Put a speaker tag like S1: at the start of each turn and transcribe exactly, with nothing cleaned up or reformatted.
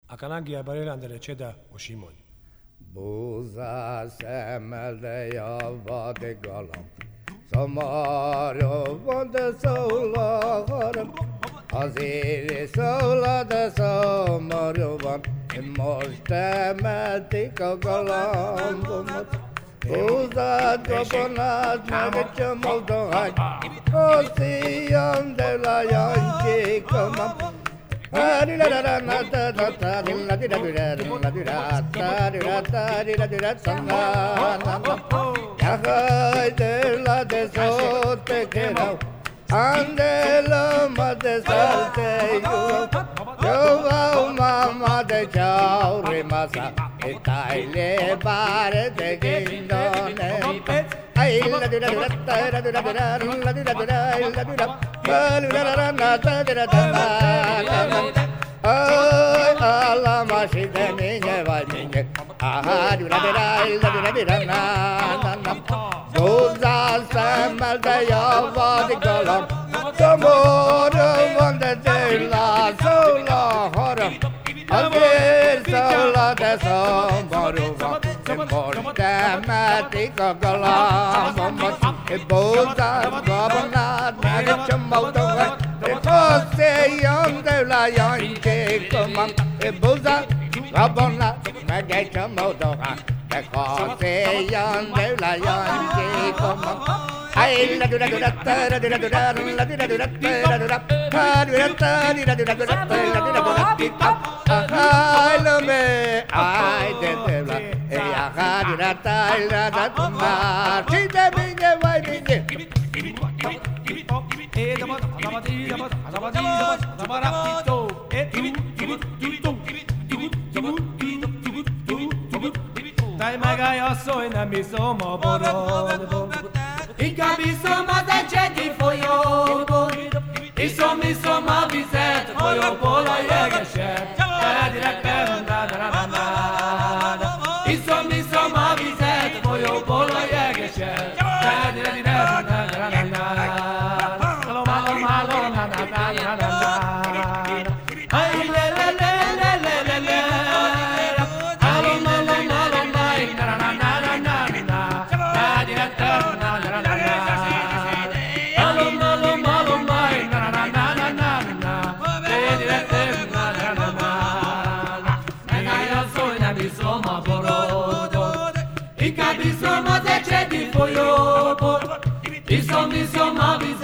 S1: A cananghia barelanda le ceda o Simon.
S2: Búza szemmel, de javva de galamb. Szamarja van, de szól a harag. Azért szól, de szamarja van. Most emelték a galambomot. Búzát, gabonát, meg egy csomó dohány. A szíjam, de lajantsékomam. Andelo mate salte yo, yo mama de chao remasa, etaile pare de guindone. Ay la dura dura la dura dura la dura dura la dura, la dura na ta dura ta. Ay alla maside niñe va niñe, ah dura dura la dura dura na na. Búza szemmel, de javva de galamb. Szomorú van, de tőle szól a harag. Azért szól, de szomorú van. Most emelték a galambomot. Búzát, gabonát, meg egy csomó dohány. Hosszéljön tőle jantsékomam. Búzát, gabonát, meg egy csomó dohány. Hosszéljön tőle jantsékomam. Ay la dura dura la dura dura la dura dura la dura la dura la dura dura la dura dura ay lo me ay de de la ya ha dura ta la da ma chi de mi de vai mi de e da ma da ma di da ma da ma di da ma ra to e tu tu tu tu dai magai asszony nem iszom a borod. Inkább iszom az ecsedi folyóból, iszom, iszom a vizet, folyóból a jegeset. Iszom, iszom a vizet, folyóból a jegeset. Iszom, iszom a